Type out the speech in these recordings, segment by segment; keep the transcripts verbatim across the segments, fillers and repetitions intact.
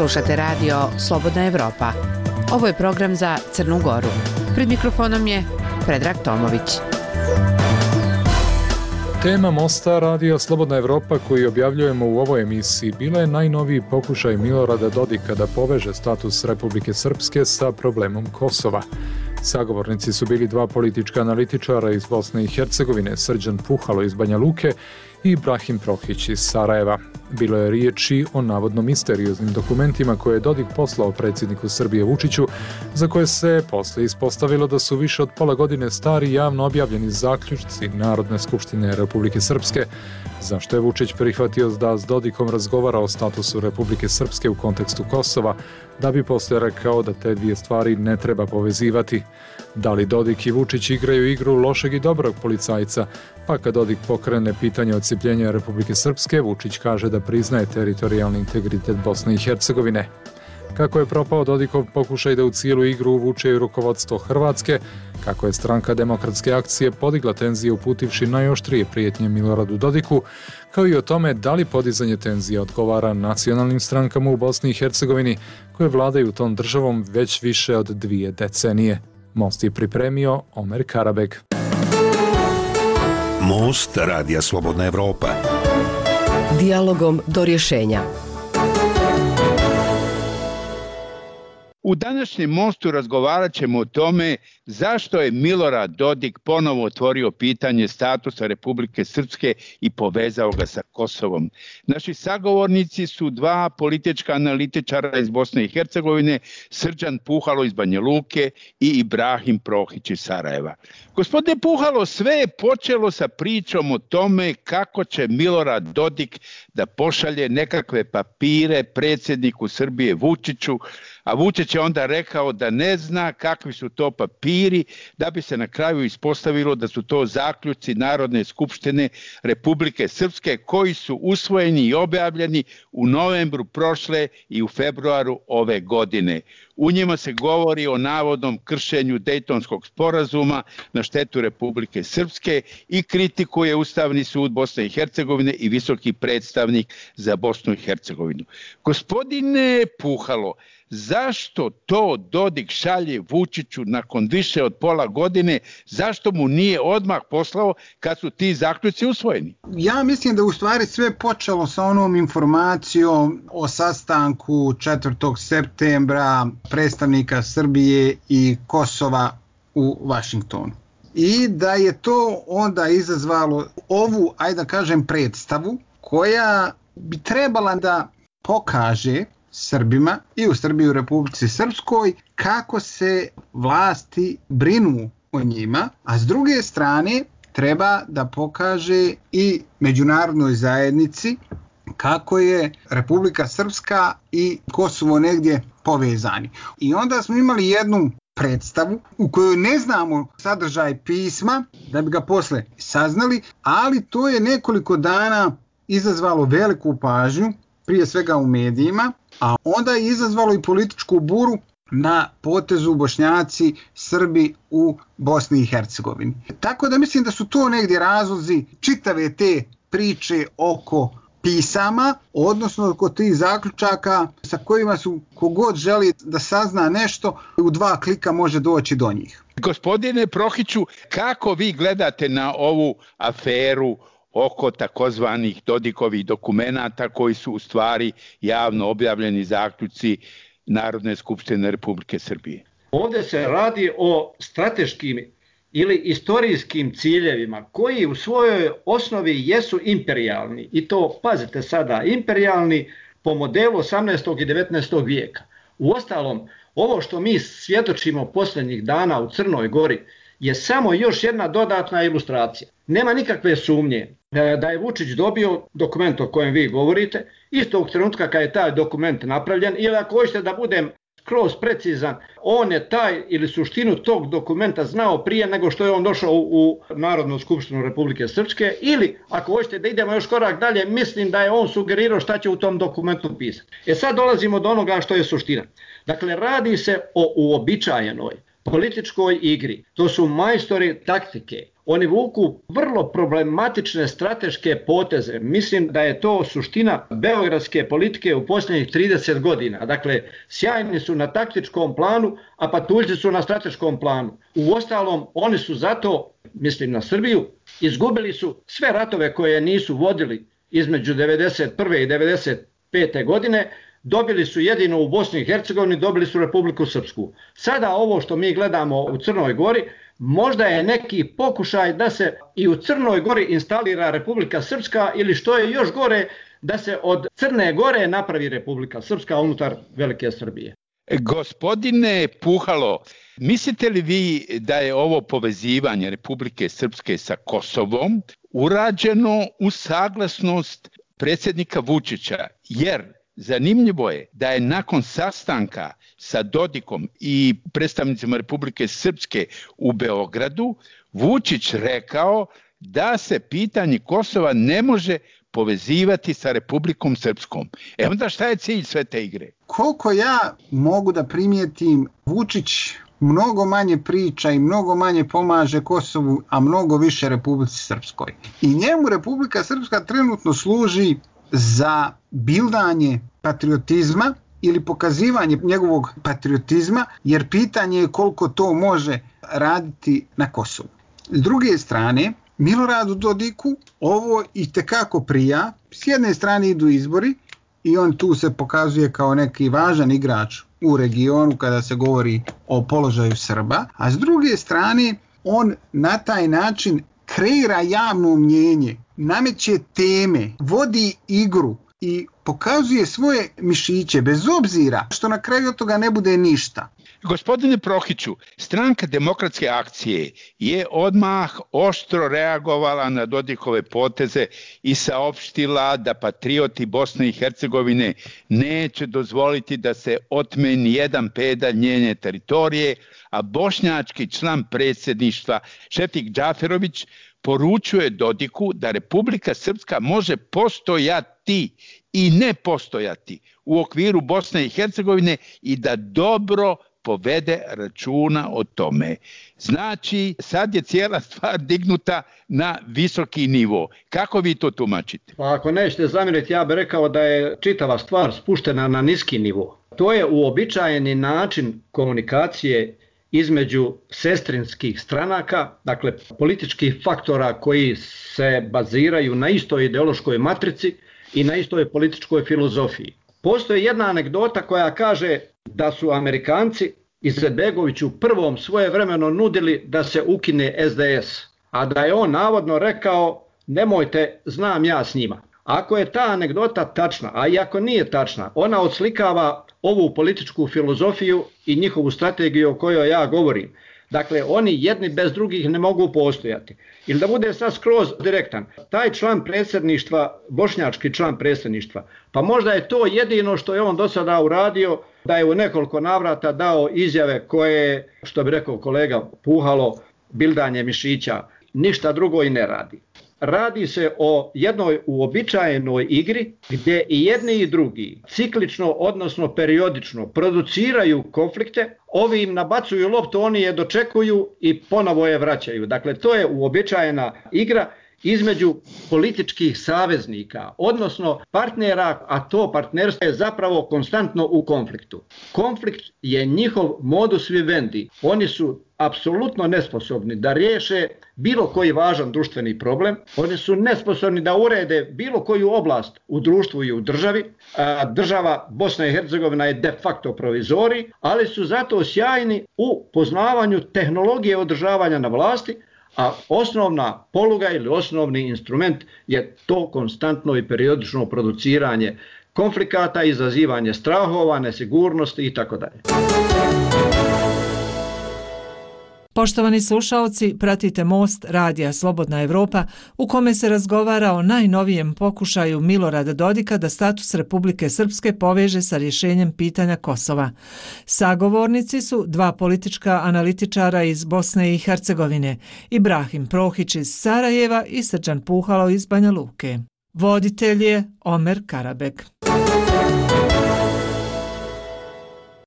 Slušate radio Slobodna Evropa. Ovo je program za Crnu Goru. Pred mikrofonom je Predrag Tomović. Tema Mosta radija Slobodna Evropa koju objavljujemo u ovoj emisiji bila je najnoviji pokušaj Milorada Dodika da poveže status Republike Srpske sa problemom Kosova. Sagovornici su bili dva politička analitičara iz Bosne i Hercegovine, Srđan Puhalo iz Banja Luke i Ibrahim Prohić iz Sarajeva. Bilo je riječi o navodno misterioznim dokumentima koje je Dodik poslao predsjedniku Srbije Vučiću, za koje se posle ispostavilo da su više od pola godine stari javno objavljeni zaključci Narodne skupštine Republike Srpske, zašto je Vučić prihvatio da s Dodikom razgovara o statusu Republike Srpske u kontekstu Kosova, da bi poslije rekao da te dvije stvari ne treba povezivati. Da li Dodik i Vučić igraju igru lošeg i dobrog policajca, pa kad Dodik pokrene pitanje odcijepljenja Republike Srpske, Vučić kaže da priznaje teritorijalni integritet Bosne i Hercegovine. Kako je propao Dodikov pokušaj da u cijelu igru uvuče i rukovodstvo Hrvatske, kako je stranka Demokratske akcije podigla tenzije uputivši najoštrije prijetnje Miloradu Dodiku, kao i o tome da li podizanje tenzije odgovara nacionalnim strankama u Bosni i Hercegovini koje vladaju tom državom već više od dvije decenije. Most je pripremio Omer Karabeg. Most radija Slobodna Evropa. Dijalogom do rješenja. U današnjem Mostu razgovarat ćemo o tome zašto je Milorad Dodik ponovo otvorio pitanje statusa Republike Srpske i povezao ga sa Kosovom. Naši sagovornici su dva politička analitičara iz Bosne i Hercegovine, Srđan Puhalo iz Banja Luke i Ibrahim Prohić iz Sarajeva. Gospodine Puhalo, sve je počelo sa pričom o tome kako će Milorad Dodik da pošalje nekakve papire predsjedniku Srbije Vučiću, a Vučić je onda rekao da ne zna kakvi su to papiri, da bi se na kraju ispostavilo da su to zaključci Narodne skupštine Republike Srpske koji su usvojeni i objavljeni u novembru prošle i u februaru ove godine. U njima se govori o navodnom kršenju Dejtonskog sporazuma na štetu Republike Srpske i kritikuje Ustavni sud Bosne i Hercegovine i visoki predstavnik za Bosnu i Hercegovinu. Gospodine Puhalo, zašto to Dodik šalje Vučiću nakon više od pola godine? Zašto mu nije odmah poslao kad su ti zaključci usvojeni? Ja mislim da u stvari sve počelo sa onom informacijom o sastanku četvrtog septembra predstavnika Srbije i Kosova u Vašingtonu. I da je to onda izazvalo ovu, ajde da kažem, predstavu koja bi trebala da pokaže Srbima i u Srbiji u Republici Srpskoj kako se vlasti brinu o njima, a s druge strane treba da pokaže i međunarodnoj zajednici kako je Republika Srpska i Kosovo negdje povezani. I onda smo imali jednu predstavu u kojoj ne znamo sadržaj pisma da bi ga posle saznali, ali to je nekoliko dana izazvalo veliku pažnju, prije svega u medijima, a onda je izazvalo i političku buru na potezu Bošnjaci, Srbi u Bosni i Hercegovini. Tako da mislim da su to negdje razlozi čitave te priče oko pisama, odnosno oko tih zaključaka sa kojima su kogod želi da sazna nešto, u dva klika može doći do njih. Gospodine Prohiću, kako vi gledate na ovu aferu oko takozvanih Dodikovih dokumenata koji su u stvari javno objavljeni zaključci Narodne skupštine Republike Srbije? Ovdje se radi o strateškim ili istorijskim ciljevima koji u svojoj osnovi jesu imperijalni. I to, pazite sada, imperijalni po modelu osamnaestog i devetnaestog vijeka. Uostalom, ovo što mi svjedočimo posljednjih dana u Crnoj Gori je samo još jedna dodatna ilustracija. Nema nikakve sumnje da je Vučić dobio dokument o kojem vi govorite, istog trenutka kad je taj dokument napravljen, ili ako hoćete da budem skroz precizan, on je taj ili suštinu tog dokumenta znao prije nego što je on došao u Narodnu skupštinu Republike Srpske, ili ako hoćete da idemo još korak dalje, mislim da je on sugerirao šta će u tom dokumentu pisati. E sad dolazimo do onoga što je suština. Dakle, radi se o uobičajenoj političkoj igri. To su majstori taktike. Oni vuku vrlo problematične strateške poteze. Mislim da je to suština beogradske politike u posljednjih trideset godina. Dakle, sjajni su na taktičkom planu, a patuljci su na strateškom planu. U ostalom, oni su zato, mislim na Srbiju, izgubili su sve ratove koje nisu vodili između devedeset prve i devedeset pete godine, dobili su jedino u Bosni i Hercegovini, dobili su Republiku Srpsku. Sada ovo što mi gledamo u Crnoj Gori, možda je neki pokušaj da se i u Crnoj Gori instalira Republika Srpska ili što je još gore, da se od Crne Gore napravi Republika Srpska unutar Velike Srbije. Gospodine Puhalo, mislite li vi da je ovo povezivanje Republike Srpske sa Kosovom urađeno u saglasnost predsjednika Vučića? Jer zanimljivo je da je nakon sastanka sa Dodikom i predstavnicima Republike Srpske u Beogradu Vučić rekao da se pitanje Kosova ne može povezivati sa Republikom Srpskom. E onda šta je cilj sve te igre? Koliko ja mogu da primijetim, Vučić mnogo manje priča i mnogo manje pomaže Kosovu, a mnogo više Republici Srpskoj. I njemu Republika Srpska trenutno služi za bildanje patriotizma ili pokazivanje njegovog patriotizma, jer pitanje je koliko to može raditi na Kosovu. S druge strane, Miloradu Dodiku ovo itekako prija. S jedne strane idu izbori i on tu se pokazuje kao neki važan igrač u regionu kada se govori o položaju Srba, a s druge strane on na taj način kreira javno mnjenje, nameće teme, vodi igru i pokazuje svoje mišiće bez obzira što na kraju od toga ne bude ništa. Gospodine Prohiću, Stranka demokratske akcije je odmah oštro reagovala na Dodikove poteze i saopštila da patrioti Bosne i Hercegovine neće dozvoliti da se otme ni jedan pedalj njene teritorije, a bošnjački član predsjedništva Šefik Džaferović poručuje Dodiku da Republika Srpska može postojati i ne postojati u okviru Bosne i Hercegovine i da dobro povede računa o tome. Znači, sad je cijela stvar dignuta na visoki nivo. Kako vi to tumačite? Pa ako nećete zamjeriti, ja bih rekao da je čitava stvar spuštena na niski nivo. To je uobičajeni način komunikacije između sestrinskih stranaka, dakle političkih faktora koji se baziraju na istoj ideološkoj matrici i na istoj političkoj filozofiji. Postoji jedna anegdota koja kaže da su Amerikanci Izetbegoviću prvom svojevremeno nudili da se ukine es de es, a da je on navodno rekao nemojte, znam ja s njima. Ako je ta anegdota tačna, a i ako nije tačna, ona odslikava ovu političku filozofiju i njihovu strategiju o kojoj ja govorim. Dakle, oni jedni bez drugih ne mogu postojati. Ili da bude sad skroz direktan, taj član predsjedništva, bošnjački član predsjedništva, pa možda je to jedino što je on do sada uradio, da je u nekoliko navrata dao izjave koje, što bi rekao kolega Puhalo, bildanje mišića, ništa drugo i ne radi. Radi se o jednoj uobičajenoj igri gdje i jedni i drugi ciklično, odnosno periodično produciraju konflikte, ovi im nabacuju loptu, oni je dočekuju i ponovo je vraćaju. Dakle, to je uobičajena igra između političkih saveznika, odnosno partnera, a to partnerstvo je zapravo konstantno u konfliktu. Konflikt je njihov modus vivendi. Oni su apsolutno nesposobni da riješe bilo koji važan društveni problem. Oni su nesposobni da urede bilo koju oblast u društvu i u državi. A država Bosna i Hercegovina je de facto provizorij, ali su zato sjajni u poznavanju tehnologije održavanja na vlasti, a osnovna poluga ili osnovni instrument je to konstantno i periodično produciranje konflikata, izazivanje strahova, nesigurnosti itd. Poštovani slušaoci, pratite Most radija Slobodna Evropa u kome se razgovara o najnovijem pokušaju Milorada Dodika da status Republike Srpske poveže sa rješenjem pitanja Kosova. Sagovornici su dva politička analitičara iz Bosne i Hercegovine, Ibrahim Prohić iz Sarajeva i Srđan Puhalo iz Banja Luke. Voditelj je Omer Karabek.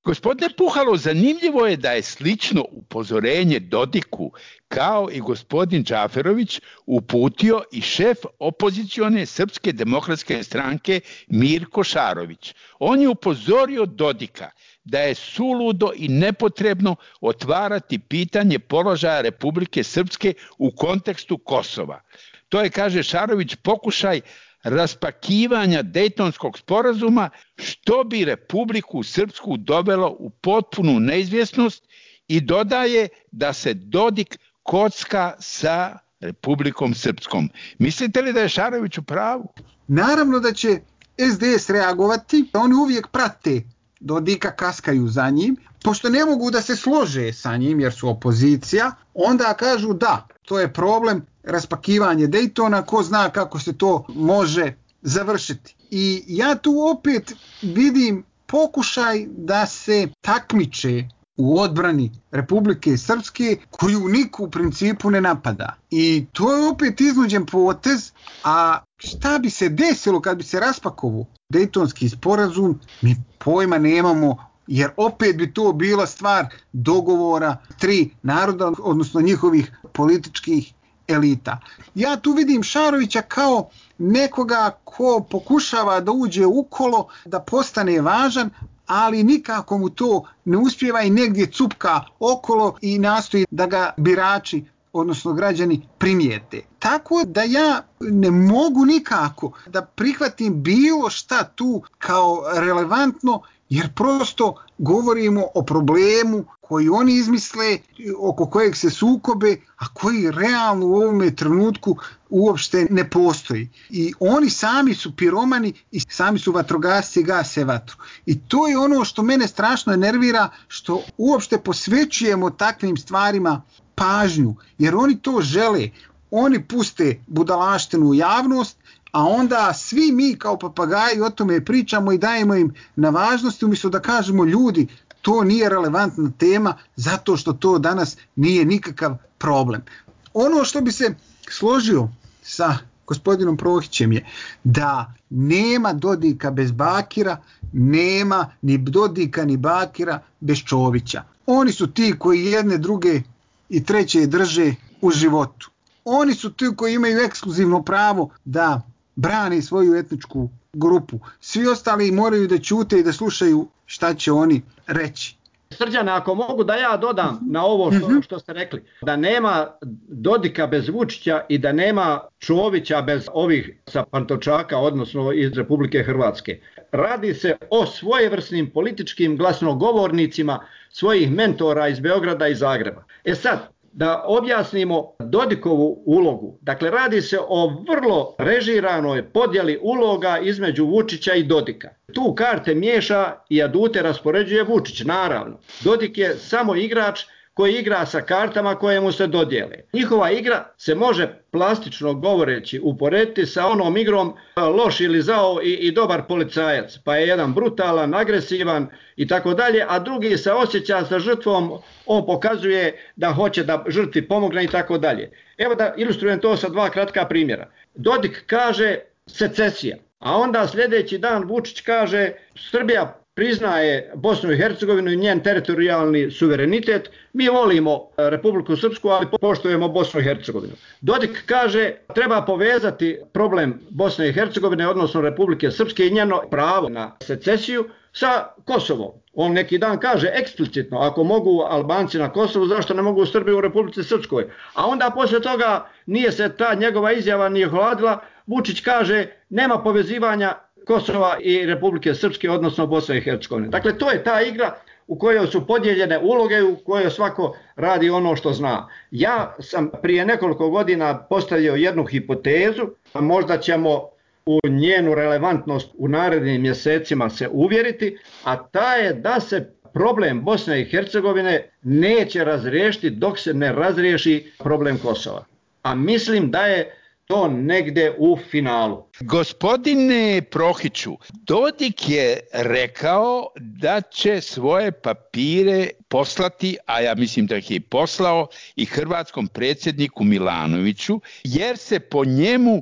Gospodine Puhalo, zanimljivo je da je slično upozorenje Dodiku kao i gospodin Džaferović uputio i šef opozicione Srpske demokratske stranke Mirko Šarović. On je upozorio Dodika da je suludo i nepotrebno otvarati pitanje položaja Republike Srpske u kontekstu Kosova. To je, kaže Šarović, pokušaj raspakivanja Dejtonskog sporazuma, što bi Republiku Srpsku dovelo u potpunu neizvjesnost, i dodaje da se Dodik kocka sa Republikom Srpskom. Mislite li da je Šarović u pravu? Naravno da će es de es reagovati, oni uvijek prate Dodika, kaskaju za njim, pošto ne mogu da se slože sa njim jer su opozicija, onda kažu da, to je problem raspakivanje Dejtona, ko zna kako se to može završiti. I ja tu opet vidim pokušaj da se takmiče u odbrani Republike Srpske, koju niko u principu ne napada. I to je opet iznuđen potez, a šta bi se desilo kad bi se raspakovao Dejtonski sporazum, mi pojma nemamo, jer opet bi to bila stvar dogovora tri naroda, odnosno njihovih političkih elita. Ja tu vidim Šarovića kao nekoga ko pokušava da uđe u kolo, da postane važan, ali nikako mu to ne uspijeva i negdje cupka okolo i nastoji da ga birači, odnosno građani, primijete. Tako da ja ne mogu nikako da prihvatim bilo šta tu kao relevantno, jer prosto govorimo o problemu koji oni izmisle, oko kojeg se sukobe, a koji realno u ovome trenutku uopšte ne postoji. I oni sami su piromani i sami su vatrogasci, gase vatru. I to je ono što mene strašno nervira, što uopšte posvećujemo takvim stvarima pažnju, jer oni to žele. Oni puste budalaštinu u javnost, a onda svi mi kao papagaji o tome pričamo i dajemo im na važnosti, umjesto da kažemo ljudi, to nije relevantna tema zato što to danas nije nikakav problem. Ono što bi se složio sa gospodinom Prohićem je da nema Dodika bez Bakira, nema ni Dodika ni Bakira bez Čovića. Oni su ti koji jedne, druge i treće drže u životu. Oni su ti koji imaju ekskluzivno pravo da brani svoju etničku grupu. Svi ostali moraju da ćute i da slušaju šta će oni reći. Srđane, ako mogu da ja dodam na ovo što, što ste rekli, da nema Dodika bez Vučića i da nema Čovića bez ovih sa Pantovčaka, odnosno iz Republike Hrvatske. Radi se o svojevrsnim političkim glasnogovornicima svojih mentora iz Beograda i Zagreba. E sad, da objasnimo Dodikovu ulogu. Dakle, radi se o vrlo režiranoj podjeli uloga između Vučića i Dodika. Tu karte miješa i adute raspoređuje Vučić, naravno. Dodik je samo igrač koji igra sa kartama koje mu se dodijele. Njihova igra se može plastično govoreći uporediti sa onom igrom loš ili zao i, i dobar policajac. Pa je jedan brutalan, agresivan i tako dalje, a drugi se osjeća sa žrtvom, on pokazuje da hoće da žrtvi pomogne i tako dalje. Evo da ilustrujem to sa dva kratka primjera. Dodik kaže secesija, a onda sljedeći dan Vučić kaže Srbija priznaje Bosnu i Hercegovinu i njen teritorijalni suverenitet, mi volimo Republiku Srpsku, ali poštujemo Bosnu i Hercegovinu. Dodik kaže treba povezati problem Bosne i Hercegovine, odnosno Republike Srpske i njeno pravo na secesiju sa Kosovom. On neki dan kaže eksplicitno, ako mogu Albanci na Kosovu, zašto ne mogu Srbi u Republici Srpskoj? A onda poslije toga nije se ta njegova izjava ni ohladila, Vučić kaže nema povezivanja Kosova i Republike Srpske, odnosno Bosne i Hercegovine. Dakle, to je ta igra u kojoj su podijeljene uloge, u kojoj svako radi ono što zna. Ja sam prije nekoliko godina postavio jednu hipotezu, a možda ćemo u njenu relevantnost u narednim mjesecima se uvjeriti, a ta je da se problem Bosne i Hercegovine neće razriješiti dok se ne razriješi problem Kosova. A mislim da je to negde u finalu. Gospodine Prohiću, Dodik je rekao da će svoje papire poslati, a ja mislim da ih je poslao, i hrvatskom predsjedniku Milanoviću, jer se po njemu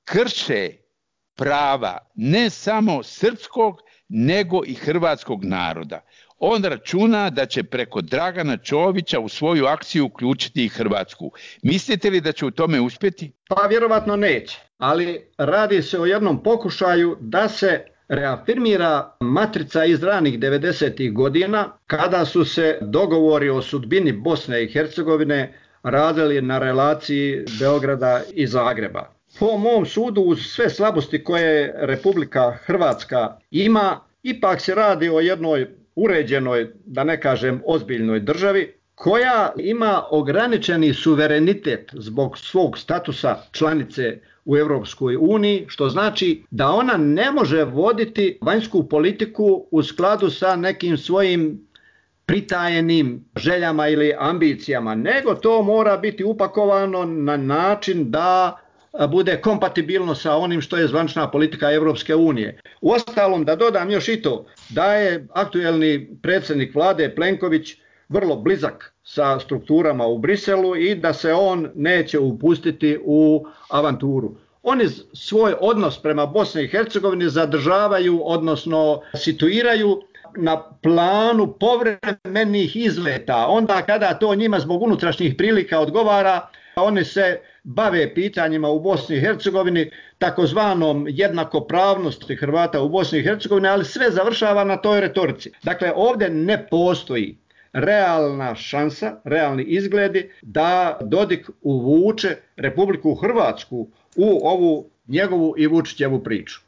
krše prava ne samo srpskog, nego i hrvatskog naroda. On računa da će preko Dragana Čovića u svoju akciju uključiti i Hrvatsku. Mislite li da će u tome uspjeti? Pa vjerovatno neće, ali radi se o jednom pokušaju da se reafirmira matrica iz ranih devedesetih godina, kada su se dogovori o sudbini Bosne i Hercegovine radili na relaciji Beograda i Zagreba. Po mom sudu, uz sve slabosti koje Republika Hrvatska ima, ipak se radi o jednoj uređenoj, da ne kažem ozbiljnoj državi, koja ima ograničeni suverenitet zbog svog statusa članice u Europskoj uniji, što znači da ona ne može voditi vanjsku politiku u skladu sa nekim svojim pritajenim željama ili ambicijama, nego to mora biti upakovano na način da bude kompatibilno sa onim što je zvanična politika Europske unije. Uostalom, da dodam još i to, da je aktuelni predsjednik vlade Plenković vrlo blizak sa strukturama u Briselu i da se on neće upustiti u avanturu. Oni svoj odnos prema Bosni i Hercegovini zadržavaju, odnosno situiraju na planu povremenih izleta. Onda kada to njima zbog unutrašnjih prilika odgovara, oni se bave pitanjima u Bosni i Hercegovini, takozvanom jednakopravnosti Hrvata u Bosni i Hercegovini, ali sve završava na toj retorici. Dakle, ovdje ne postoji realna šansa, realni izgledi da Dodik uvuče Republiku Hrvatsku u ovu njegovu i Vučićevu priču.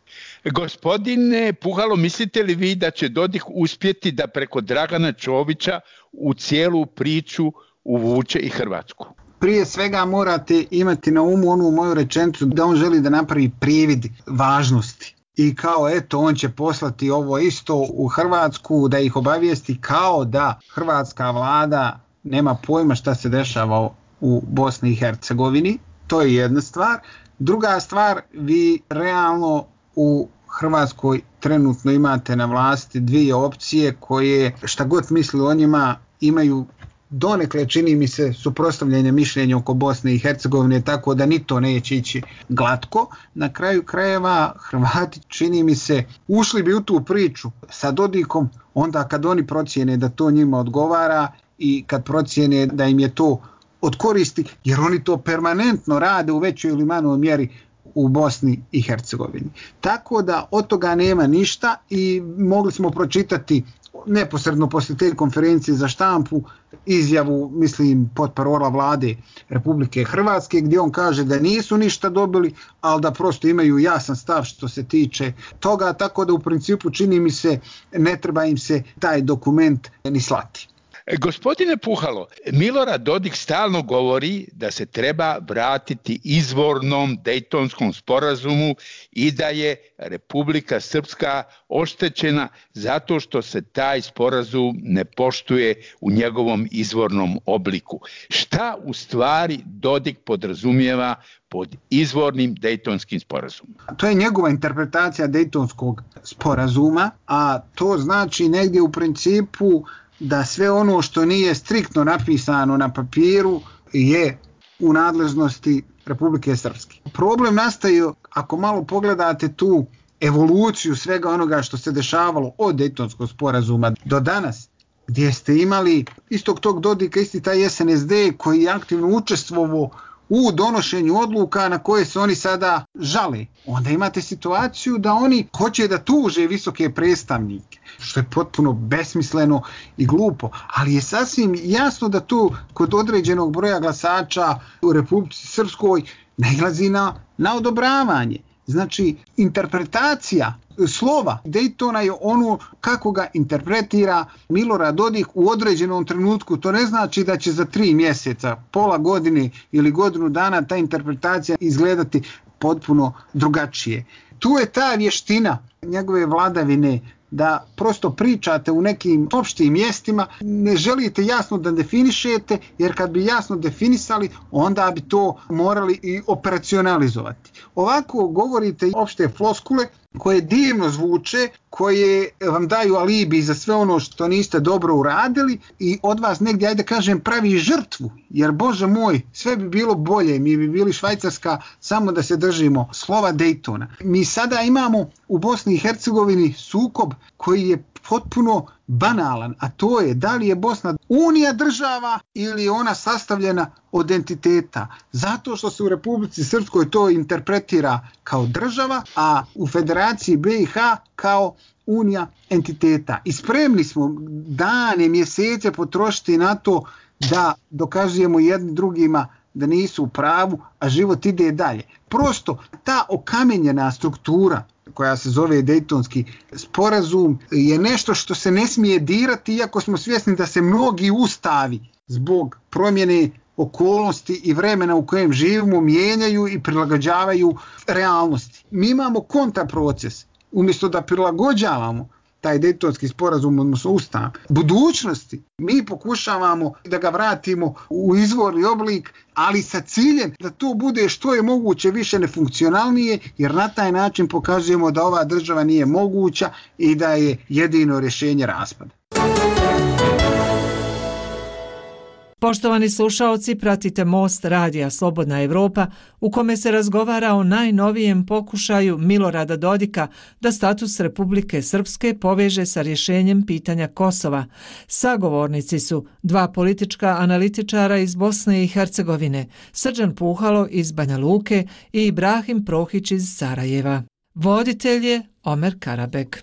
Gospodine Puhalo, mislite li vi da će Dodik uspjeti da preko Dragana Čovića u cijelu priču uvuče i Hrvatsku? Prije svega morate imati na umu onu moju rečenicu da on želi da napravi privid važnosti. I kao eto, on će poslati ovo isto u Hrvatsku da ih obavijesti kao da hrvatska vlada nema pojma šta se dešava u Bosni i Hercegovini. To je jedna stvar. Druga stvar, vi realno u Hrvatskoj trenutno imate na vlasti dvije opcije koje, šta god misli o njima, imaju donekle, čini mi se, suprotstavljanje mišljenja oko Bosne i Hercegovine, tako da ni to neće ići glatko. Na kraju krajeva Hrvati, čini mi se, ušli bi u tu priču sa Dodikom onda kad oni procijene da to njima odgovara i kad procijene da im je to od koristi, jer oni to permanentno rade u većoj ili manjoj mjeri u Bosni i Hercegovini. Tako da od toga nema ništa i mogli smo pročitati neposredno poslije te konferencije za štampu izjavu, mislim, potparola vlade Republike Hrvatske, gdje on kaže da nisu ništa dobili, ali da prosto imaju jasan stav što se tiče toga, tako da u principu, čini mi se, ne treba im se taj dokument ni slati. Gospodine Puhalo, Milorad Dodik stalno govori da se treba vratiti izvornom Dejtonskom sporazumu i da je Republika Srpska oštećena zato što se taj sporazum ne poštuje u njegovom izvornom obliku. Šta u stvari Dodik podrazumijeva pod izvornim Dejtonskim sporazumom? To je njegova interpretacija Dejtonskog sporazuma, a to znači negdje u principu da sve ono što nije striktno napisano na papiru je u nadležnosti Republike Srpske. Problem nastaje ako malo pogledate tu evoluciju svega onoga što se dešavalo od Dejtonskog sporazuma do danas, gdje ste imali istog tog Dodika, isti taj S N S D koji je aktivno učestvovao u donošenju odluka na koje se oni sada žale. Onda imate situaciju da oni hoće da tuže visoke predstavnike, što je potpuno besmisleno i glupo, ali je sasvim jasno da to kod određenog broja glasača u Republici Srpskoj nailazi na, na odobravanje. Znači, interpretacija slova Dejtona je ono kako ga interpretira Milorad Dodik u određenom trenutku. To ne znači da će za tri mjeseca, pola godine ili godinu dana ta interpretacija izgledati potpuno drugačije. Tu je ta vještina njegove vladavine da prosto pričate u nekim opštim mjestima, ne želite jasno da definišete, jer kad bi jasno definisali, onda bi to morali i operacionalizovati. Ovako govorite opšte floskule koje divno zvuče, koje vam daju alibi za sve ono što niste dobro uradili i od vas negdje, ajde kažem, pravi žrtvu, jer Bože moj, sve bi bilo bolje, mi bi bili Švajcarska samo da se držimo slova Dejtona. Mi sada imamo u Bosni i Hercegovini sukob koji je potpuno banalan, a to je da li je Bosna unija država ili je ona sastavljena od entiteta. Zato što se u Republici Srpskoj to interpretira kao država, a u Federaciji B i H kao unija entiteta. I spremni smo dane, mjesece potrošiti na to da dokazujemo jednim drugima da nisu u pravu, a život ide dalje. Prosto ta okamenjena struktura koja se zove Dejtonski sporazum je nešto što se ne smije dirati, iako smo svjesni da se mnogi ustavi zbog promjene okolnosti i vremena u kojem živimo mijenjaju i prilagođavaju realnosti. Mi imamo kontraproces. Umjesto da prilagođavamo taj Dejtonski sporazum, odnosno ustav budućnosti, mi pokušavamo da ga vratimo u izvorni oblik, ali sa ciljem da to bude što je moguće više nefunkcionalnije, jer na taj način pokazujemo da ova država nije moguća i da je jedino rješenje raspada. Poštovani slušaoci, pratite Most radija Slobodna Evropa u kome se razgovara o najnovijem pokušaju Milorada Dodika da status Republike Srpske poveže sa rješenjem pitanja Kosova. Sagovornici su dva politička analitičara iz Bosne i Hercegovine, Srđan Puhalo iz Banja Luke i Ibrahim Prohić iz Sarajeva. Voditelj je Omer Karabek.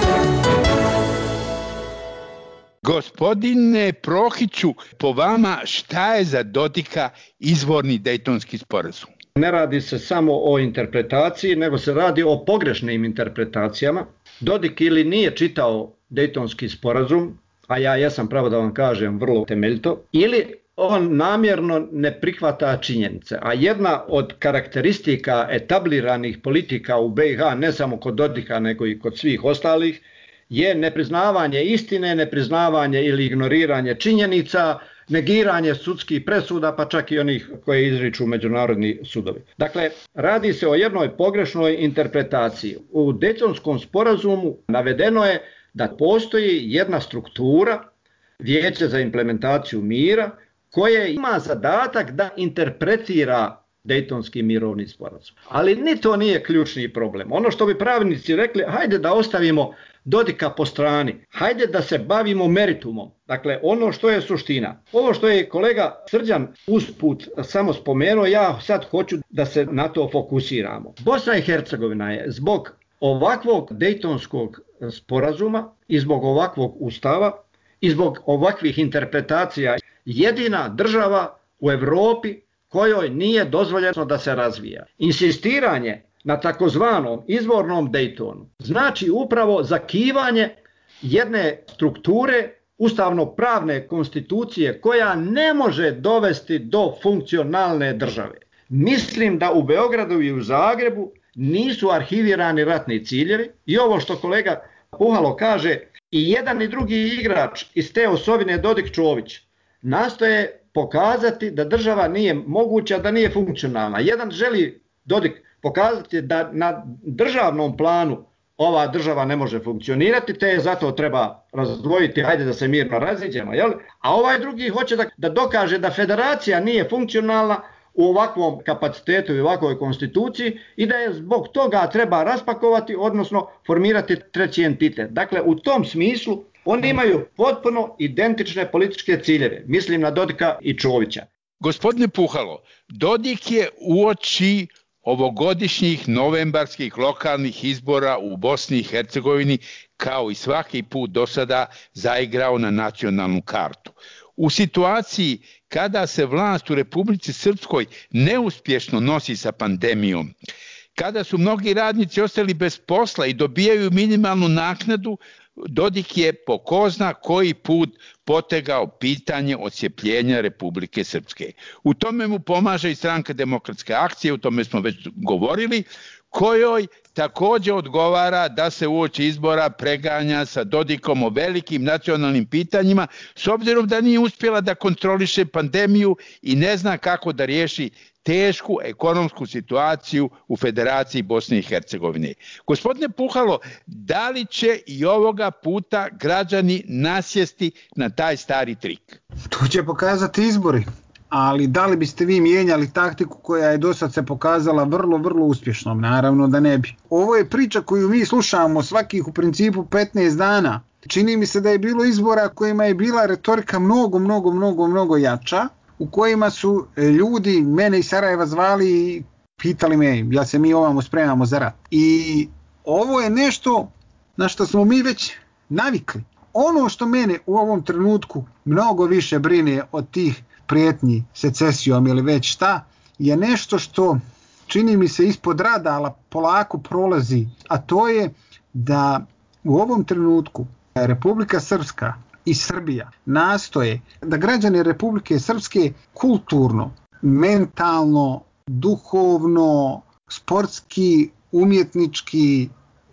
Gospodine Prohiću, po vama šta je za Dodika izvorni Dejtonski sporazum? Ne radi se samo o interpretaciji, nego se radi o pogrešnim interpretacijama. Dodik ili nije čitao Dejtonski sporazum, a ja jesam, pravo da vam kažem, vrlo temeljito, ili on namjerno ne prihvata činjenice. A jedna od karakteristika etabliranih politika u B i H, ne samo kod Dodika, nego i kod svih ostalih, je nepriznavanje istine, nepriznavanje ili ignoriranje činjenica, negiranje sudskih presuda, pa čak i onih koje izriču međunarodni sudovi. Dakle, radi se o jednoj pogrešnoj interpretaciji. U Dejtonskom sporazumu navedeno je da postoji jedna struktura, Vijeće za implementaciju mira, koje ima zadatak da interpretira Dejtonski mirovni sporazum. Ali ni to nije ključni problem. Ono što bi pravnici rekli, hajde da ostavimo Dodika po strani, hajde da se bavimo meritumom, dakle ono što je suština. Ovo što je kolega Srđan usput samo spomenuo, ja sad hoću da se na to fokusiramo. Bosna i Hercegovina je zbog ovakvog Dejtonskog sporazuma i zbog ovakvog ustava i zbog ovakvih interpretacija jedina država u Europi kojoj nije dozvoljeno da se razvija. Insistiranje na takozvanom izvornom Dejtonu znači upravo zakivanje jedne strukture ustavno-pravne konstitucije koja ne može dovesti do funkcionalne države. Mislim da u Beogradu i u Zagrebu nisu arhivirani ratni ciljevi i ovo što kolega Puhalo kaže, i jedan i drugi igrač iz te osovine Dodik Čović nastoje pokazati da država nije moguća, da nije funkcionalna. Jedan želi, Dodik, pokazati da na državnom planu ova država ne može funkcionirati, te zato treba razdvojiti, hajde da se mirno raziđemo, jel? A ovaj drugi hoće da, da dokaže da federacija nije funkcionalna u ovakvom kapacitetu i ovakvoj konstituciji i da je zbog toga treba raspakovati, odnosno formirati treći entitet. Dakle, u tom smislu oni imaju potpuno identične političke ciljeve. Mislim na Dodika i Čovića. Gospodine Puhalo, Dodik je uoči ovogodišnjih novembarskih lokalnih izbora u Bosni i Hercegovini kao i svaki put do sada zaigrao na nacionalnu kartu. U situaciji kada se vlast u Republici Srpskoj neuspješno nosi sa pandemijom, kada su mnogi radnici ostali bez posla i dobijaju minimalnu naknadu, Dodik je po ko zna koji put potegao pitanje odcijepljenja Republike Srpske. U tome mu pomaže i Stranka demokratske akcije, o tome smo već govorili, kojoj također odgovara da se uoči izbora preganja sa Dodikom o velikim nacionalnim pitanjima, s obzirom da nije uspjela da kontroliše pandemiju i ne zna kako da riješi tešku ekonomsku situaciju u Federaciji Bosne i Hercegovine. Gospodine Puhalo, da li će i ovoga puta građani nasjesti na taj stari trik? To će pokazati izbori, ali da li biste vi mijenjali taktiku koja je do sad se pokazala vrlo, vrlo uspješnom? Naravno da ne bi. Ovo je priča koju mi slušamo svakih u principu petnaest dana Čini mi se da je bilo izbora kojima je bila retorika mnogo, mnogo, mnogo, mnogo jača, u kojima su ljudi mene iz Sarajeva zvali i pitali me jel se mi ovamo spremamo za rat. I ovo je nešto na što smo mi već navikli. Ono što mene u ovom trenutku mnogo više brine od tih prijetnji secesijom ili već šta, je nešto što čini mi se ispod radara polako prolazi, a to je da u ovom trenutku Republika Srpska i Srbija nastoje da građani Republike Srpske kulturno, mentalno, duhovno, sportski, umjetnički,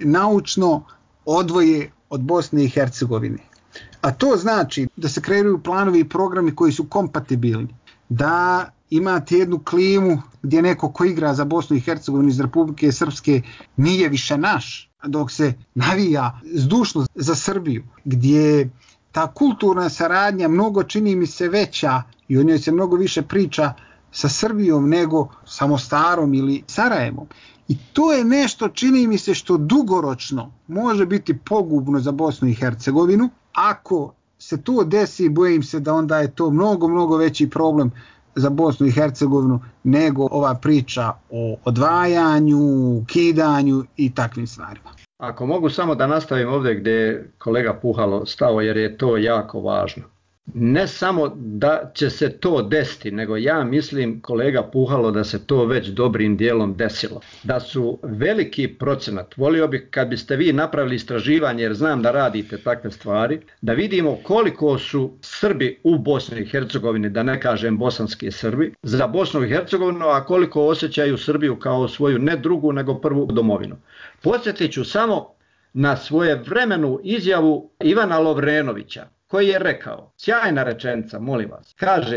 naučno odvoje od Bosne i Hercegovine. A to znači da se kreiraju planovi i programi koji su kompatibilni, da imate jednu klimu gdje neko ko igra za Bosnu i Hercegovinu iz Republike Srpske nije više naš, dok se navija zdušno za Srbiju, gdje ta kulturna saradnja mnogo čini mi se veća i o njoj se mnogo više priča sa Srbijom nego sa Mostarom ili Sarajevom. I to je nešto čini mi se što dugoročno može biti pogubno za Bosnu i Hercegovinu. Ako se to desi, bojim se da onda je to mnogo, mnogo veći problem za Bosnu i Hercegovinu nego ova priča o odvajanju, kidanju i takvim stvarima. Ako mogu samo da nastavim ovdje gdje je kolega Puhalo stao, jer je to jako važno. Ne samo da će se to desiti, nego ja mislim, kolega Puhalo, da se to već dobrim dijelom desilo. Da su veliki procenat, volio bih kad biste vi napravili istraživanje, jer znam da radite takve stvari, da vidimo koliko su Srbi u Bosni i Hercegovini, da ne kažem bosanski Srbi, za Bosnu i Hercegovinu, a koliko osjećaju Srbiju kao svoju ne drugu, nego prvu domovinu. Podsjetit ću samo na svoje vremenu izjavu Ivana Lovrenovića, koji je rekao, sjajna rečenica, molim vas, kaže,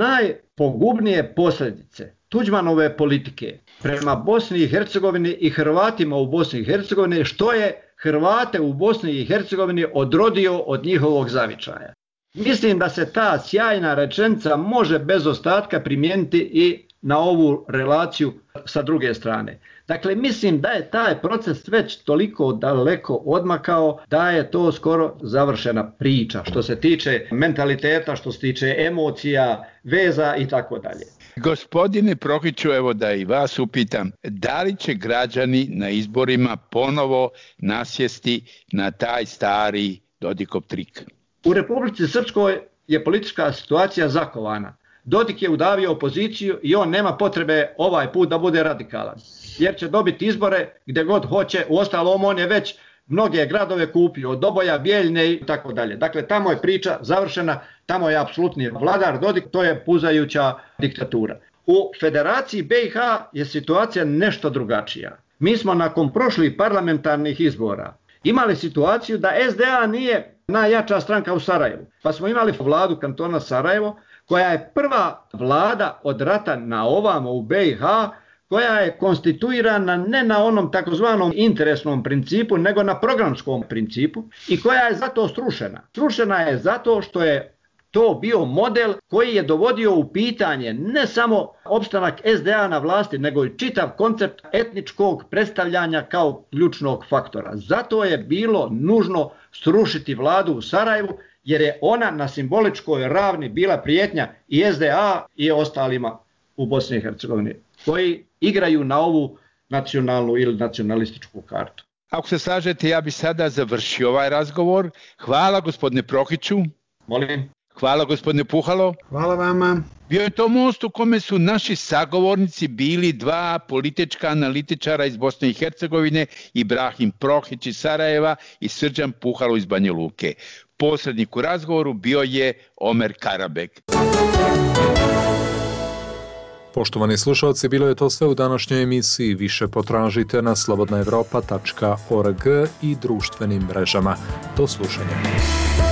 najpogubnije posljedice Tuđmanove politike prema Bosni i Hercegovini i Hrvatima u Bosni i Hercegovini, što je Hrvate u Bosni i Hercegovini odrodio od njihovog zavičaja. Mislim da se ta sjajna rečenica može bez ostatka primijeniti i na ovu relaciju sa druge strane. Dakle, mislim da je taj proces već toliko daleko odmakao da je to skoro završena priča što se tiče mentaliteta, što se tiče emocija, veza i tako dalje. Gospodine Prohiću, evo da i vas upitam, da li će građani na izborima ponovo nasjesti na taj stari Dodikov trik? U Republici Srpskoj je politička situacija zakovana. Dodik je udavio opoziciju i on nema potrebe ovaj put da bude radikalan, jer će dobiti izbore gdje god hoće, uostalom on je već mnoge gradove kupio, od Doboja, Bijeljne i tako dalje. Dakle, tamo je priča završena, tamo je apsolutni vladar Dodik, to je puzajuća diktatura. U Federaciji B i H je situacija nešto drugačija. Mi smo nakon prošlih parlamentarnih izbora imali situaciju da S D A nije najjača stranka u Sarajevu, pa smo imali vladu kantona Sarajevo, koja je prva vlada od rata na ovamo u B i H, koja je konstituirana ne na onom takozvanom interesnom principu, nego na programskom principu i koja je zato srušena. Srušena je zato što je to bio model koji je dovodio u pitanje ne samo opstanak S D A na vlasti, nego i čitav koncept etničkog predstavljanja kao ključnog faktora. Zato je bilo nužno srušiti vladu u Sarajevu, jer je ona na simboličkoj ravni bila prijetnja i S D A i ostalima u Bosni i Hercegovini, koji igraju na ovu nacionalnu ili nacionalističku kartu. Ako se slažete, ja bi sada završio ovaj razgovor. Hvala gospodine Prohiću. Molim. Hvala gospodine Puhalo. Hvala vama. Bio je to most u kome su naši sagovornici bili dva politička analitičara iz Bosne i Hercegovine, Ibrahim Prohić iz Sarajeva i Srđan Puhalo iz Banja Luke. Posrednik u razgovoru bio je Omer Karabek. Poštovani slušalci, bilo je to sve u današnjoj emisiji. Više potražite na slobodna evropa tačka org i društvenim mrežama. Do slušanja.